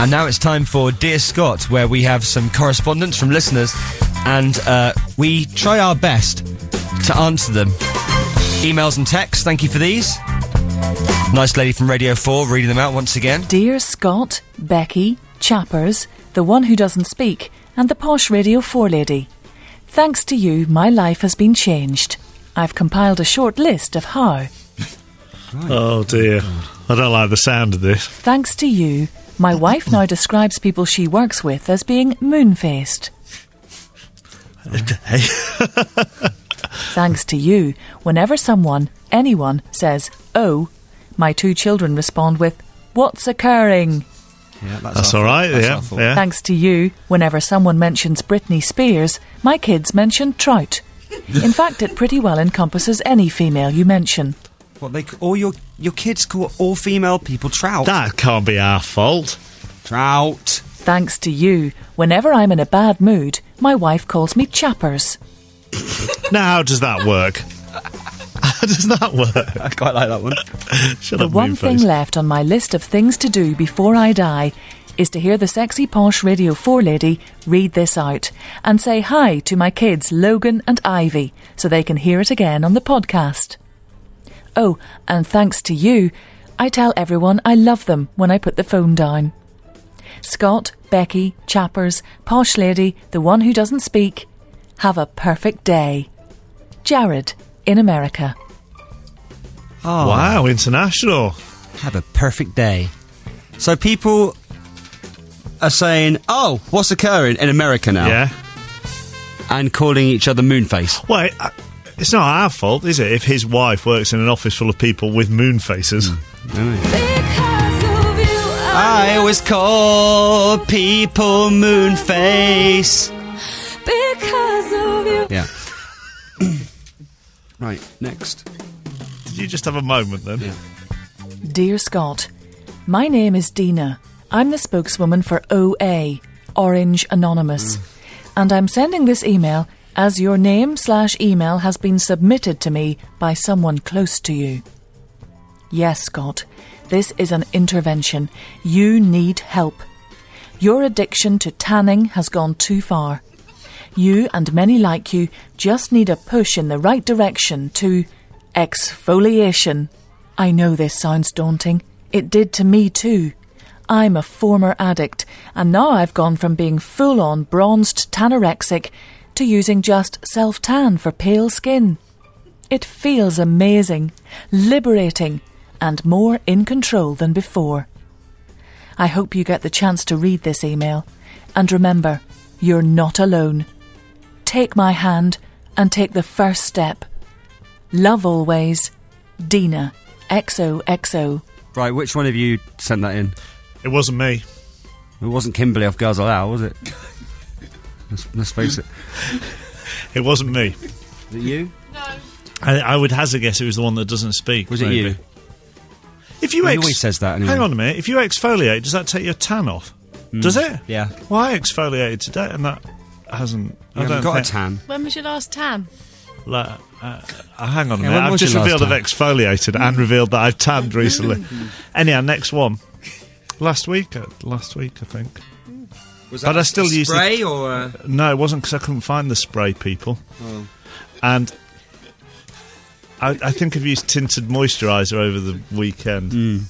And now it's time for Dear Scott, where we have some correspondence from listeners and we try our best to answer them. Emails and texts, thank you for these. Nice lady from Radio 4 reading them out once again. Dear Scott, Becky, Chappers, the one who doesn't speak, and the posh Radio 4 lady. Thanks to you, my life has been changed. I've compiled a short list of how. Right. Oh dear, I don't like the sound of this. Thanks to you, my wife now describes people she works with as being moon-faced. Thanks to you, whenever anyone says, oh, my 2 children respond with, what's occurring? Yeah, that's all right, yeah. Thanks to you, whenever someone mentions Britney Spears, my kids mention Trout. In fact, it pretty well encompasses any female you mention. What, all your kids call all female people Trout? That can't be our fault. Trout. Thanks to you, whenever I'm in a bad mood, my wife calls me Chappers. Now, how does that work? How does that work? I quite like that one. The one thing left on my list of things to do before I die is to hear the sexy posh Radio 4 lady read this out and say hi to my kids Logan and Ivy so they can hear it again on the podcast. Oh, and thanks to you, I tell everyone I love them when I put the phone down. Scott, Becky, Chappers, posh lady, the one who doesn't speak, have a perfect day. Jared, in America. Oh. Wow, international. Have a perfect day. So people are saying, oh, what's occurring in America now? Yeah. And calling each other moonface. Well, it's not our fault, is it, if his wife works in an office full of people with moon faces? I always call people moonface. Because of you. Yeah. Right, next. Did you just have a moment then? Yeah. Dear Scott, my name is Dina. I'm the spokeswoman for OA, Orange Anonymous. And I'm sending this email as your name/email has been submitted to me by someone close to you. Yes, Scott, this is an intervention. You need help. Your addiction to tanning has gone too far. You and many like you just need a push in the right direction to exfoliation. I know this sounds daunting. It did to me too. I'm a former addict, and now I've gone from being full-on bronzed tanorexic to using just self-tan for pale skin. It feels amazing, liberating, and more in control than before. I hope you get the chance to read this email. And remember, you're not alone. Take my hand and take the first step. Love always, Dina, XOXO. Right, which one of you sent that in? It wasn't me. It wasn't Kimberly off Girls Aloud, was it? Let's face it. It wasn't me. Was it you? No. I would hazard guess it was the one that doesn't speak. Was it you? If you he always says that anyway. Hang on a minute. If you exfoliate, does that take your tan off? Does it? Yeah. Well, I exfoliated today and that hasn't... You haven't got a tan. When was your last tan? Hang on a minute. I've just revealed I've exfoliated and revealed that I've tanned recently. Anyhow, next one. Last week, I think. Was that but I still used spray or? No, it wasn't because I couldn't find the spray, people. Oh. And I think I've used tinted moisturiser over the weekend.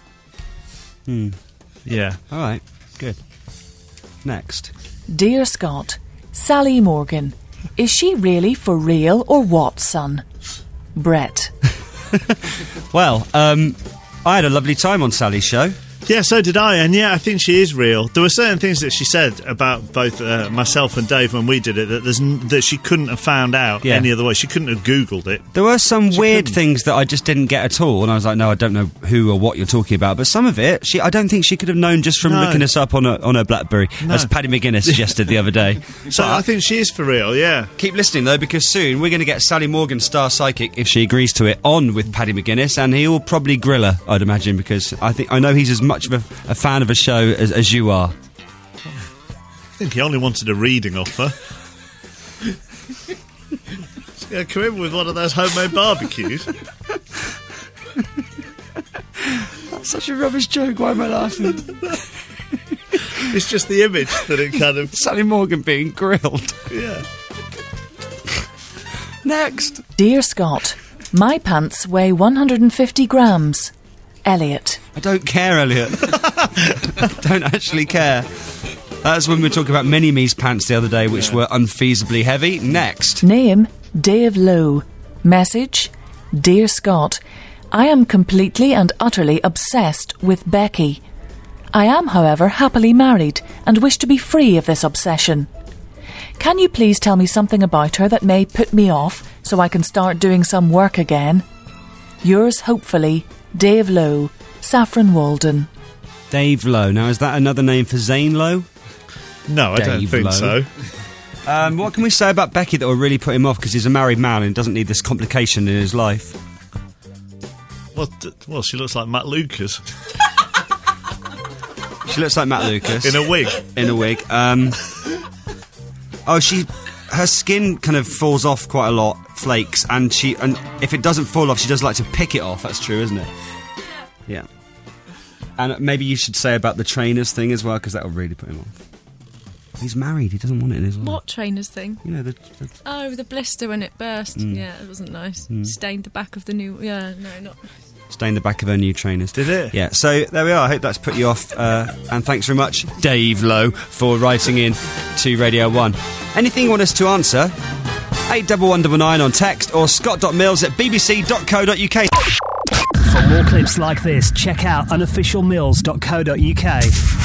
Yeah. All right. Good. Next. Dear Scott, Sally Morgan. Is she really for real or what, son? Brett. Well, I had a lovely time on Sally's show. Yeah, so did I, and yeah, I think she is real. There were certain things that she said about both myself and Dave when we did it that she couldn't have found out any other way. She couldn't have Googled it. There were some weird things that I just didn't get at all, and I was like, no, I don't know who or what you're talking about. But some of it, I don't think she could have known just from looking us up on her BlackBerry, as Paddy McGuinness suggested the other day. So I think she is for real, yeah. Keep listening, though, because soon we're going to get Sally Morgan, Star Psychic, if she agrees to it, on with Paddy McGuinness, and he'll probably grill her, I'd imagine, because I know he's as much of a fan of a show as you are. I think he only wanted a reading offer. He's going to come in with one of those homemade barbecues. That's such a rubbish joke, why am I laughing? It's just the image that it kind of... Sally Morgan being grilled. Yeah. Next. Dear Scott, my pants weigh 150 grams. Elliot. I don't care, Elliot. Don't actually care. That's when we were talking about Mini-Me's pants the other day, which were unfeasibly heavy. Next. Name, Dave Lowe. Message, Dear Scott, I am completely and utterly obsessed with Becky. I am, however, happily married and wish to be free of this obsession. Can you please tell me something about her that may put me off so I can start doing some work again? Yours hopefully, Dave Lowe, Saffron Walden. Dave Lowe. Now, is that another name for Zane Lowe? No, I don't think so. What can we say about Becky that will really put him off because he's a married man and doesn't need this complication in his life? Well, she looks like Matt Lucas. She looks like Matt Lucas. In a wig. In a wig. Her skin kind of falls off quite a lot, flakes, and if it doesn't fall off, she does like to pick it off. That's true, isn't it? Yeah. And maybe you should say about the trainers thing as well, because that will really put him off. He's married, he doesn't want it in his life. What trainers thing? You know, the blister when it burst. Yeah, it wasn't nice. Stained the back of the new... Yeah, no, not... Stained the back of her new trainers. Did it? Yeah, so there we are. I hope that's put you off. And thanks very much, Dave Lowe, for writing in to Radio 1. Anything you want us to answer, 81199 on text or scott.mills@bbc.co.uk. For more clips like this, check out unofficialmills.co.uk.